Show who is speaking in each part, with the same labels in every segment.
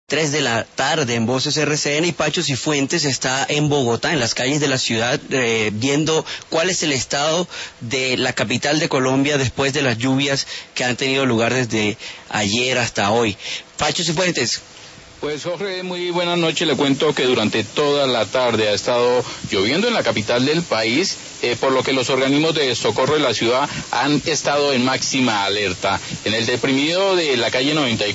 Speaker 1: 3 de la tarde en Voces RCN, y Pacho Cifuentes está en Bogotá, en las calles de la ciudad, viendo cuál es el estado de la capital de Colombia después de las lluvias que han tenido lugar desde ayer hasta hoy. Pacho Cifuentes.
Speaker 2: Pues Jorge, muy buenas noches. Le cuento que durante toda la tarde ha estado lloviendo en la capital del país, por lo que los organismos de socorro de la ciudad han estado en máxima alerta. En el deprimido de la calle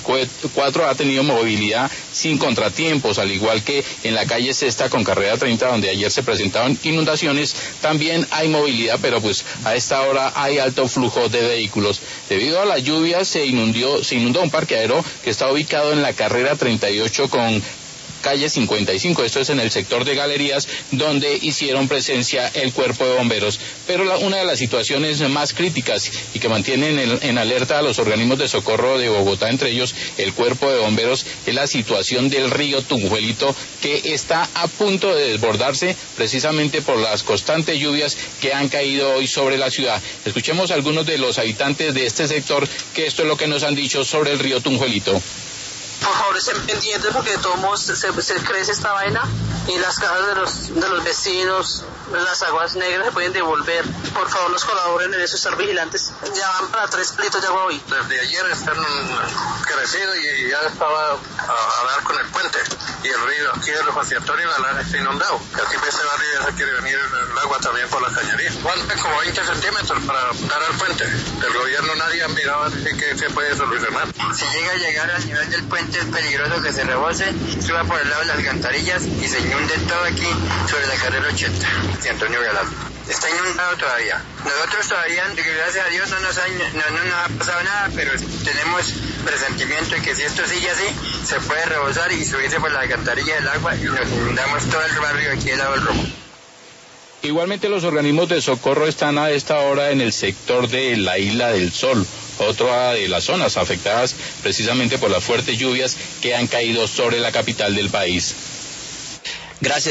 Speaker 2: 94 ha tenido movilidad sin contratiempos, al igual que en la calle Sexta con carrera 30, donde ayer se presentaron inundaciones. También hay movilidad, pero pues a esta hora hay alto flujo de vehículos. Debido a las lluvias se inundó un parqueadero que está ubicado en la carrera 38 con calle 55, esto es en el sector de Galerías, donde hicieron presencia el cuerpo de bomberos. Pero una de las situaciones más críticas y que mantienen en alerta a los organismos de socorro de Bogotá, entre ellos el cuerpo de bomberos, es la situación del río Tunjuelito, que está a punto de desbordarse precisamente por las constantes lluvias que han caído hoy sobre la ciudad. Escuchemos a algunos de los habitantes de este sector, que esto es lo que nos han dicho sobre el río Tunjuelito.
Speaker 3: Por favor, estén pendientes porque de todos modos se crece esta vaina y las casas de los vecinos, las aguas negras se pueden devolver. Por favor, nos colaboren en eso, estar vigilantes. Ya van para 3 litros de agua hoy.
Speaker 4: Desde ayer están crecidos y ya estaba a dar con el puente. Y el río aquí de los vaciatorios está inundado. Aquí en este barrio ya se quiere venir el agua también por la cañería. Aguantan como 20 centímetros para dar al puente. Del gobierno nadie ha mirado a decir que se puede solucionar.
Speaker 5: Si llega a llegar al nivel del puente es peligroso que se rebose, suba por el lado de las alcantarillas y se inunde todo aquí sobre la carrera 80 de Antonio Galán. Está inundado todavía. Nosotros todavía, gracias a Dios, no nos ha pasado nada, pero tenemos presentimiento de que si esto sigue así, se puede rebosar y subirse por la alcantarilla del agua y nos inundamos todo el barrio aquí del lado del Romo.
Speaker 2: Igualmente los organismos de socorro están a esta hora en el sector de la Isla del Sol, otra de las zonas afectadas precisamente por las fuertes lluvias que han caído sobre la capital del país.
Speaker 1: Gracias.